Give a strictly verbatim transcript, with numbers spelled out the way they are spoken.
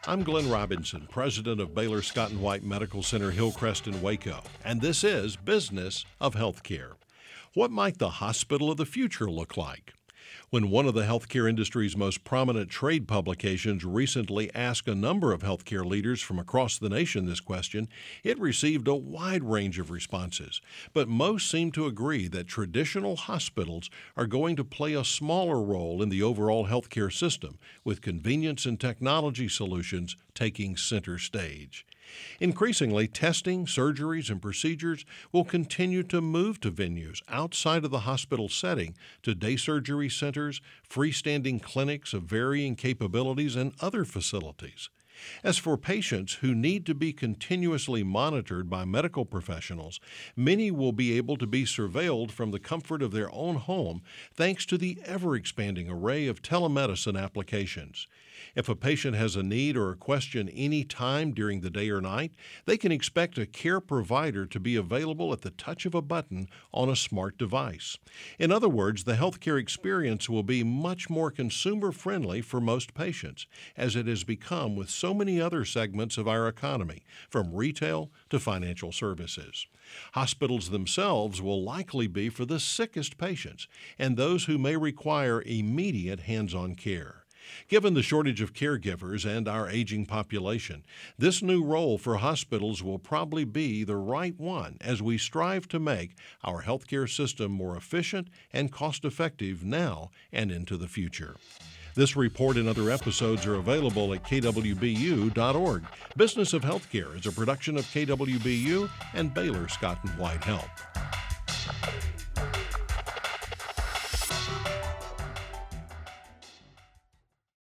I'm Glenn Robinson, president of Baylor Scott and White Medical Center Hillcrest in Waco, and this is Business of Healthcare. What might the hospital of the future look like? When one of the healthcare industry's most prominent trade publications recently asked a number of healthcare leaders from across the nation this question, it received a wide range of responses. But most seem to agree that traditional hospitals are going to play a smaller role in the overall healthcare system, with convenience and technology solutions taking center stage. Increasingly, testing, surgeries, and procedures will continue to move to venues outside of the hospital setting, to day surgery centers, freestanding clinics of varying capabilities, and other facilities. As for patients who need to be continuously monitored by medical professionals, many will be able to be surveilled from the comfort of their own home thanks to the ever-expanding array of telemedicine applications. If a patient has a need or a question any time during the day or night, they can expect a care provider to be available at the touch of a button on a smart device. In other words, the healthcare experience will be much more consumer-friendly for most patients, as it has become with so many other segments of our economy, from retail to financial services. Hospitals themselves will likely be for the sickest patients and those who may require immediate hands-on care. Given the shortage of caregivers and our aging population, this new role for hospitals will probably be the right one as we strive to make our healthcare system more efficient and cost-effective now and into the future. This report and other episodes are available at K W B U dot org. Business of Healthcare is a production of K W B U and Baylor Scott and White Health.